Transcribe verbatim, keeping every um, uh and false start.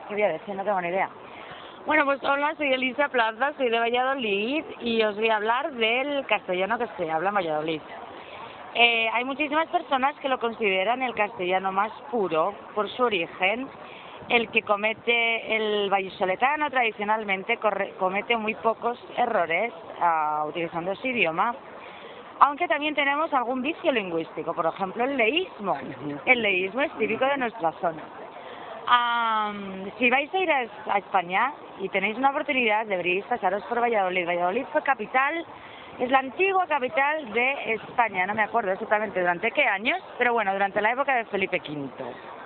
¿Qué voy a decir? No tengo ni idea. Bueno, pues hola, soy Elisa Plaza, soy de Valladolid y os voy a hablar del castellano que se habla en Valladolid. Eh, hay muchísimas personas que lo consideran el castellano más puro por su origen. El que comete el vallisoletano tradicionalmente corre, comete muy pocos errores uh, utilizando ese idioma, aunque también tenemos algún vicio lingüístico, por ejemplo el leísmo. El leísmo es típico de nuestra zona. Um, si vais a ir a, a España y tenéis una oportunidad, deberíais pasaros por Valladolid. Valladolid fue capital, es la antigua capital de España, no me acuerdo exactamente durante qué años, pero bueno, durante la época de Felipe quinto.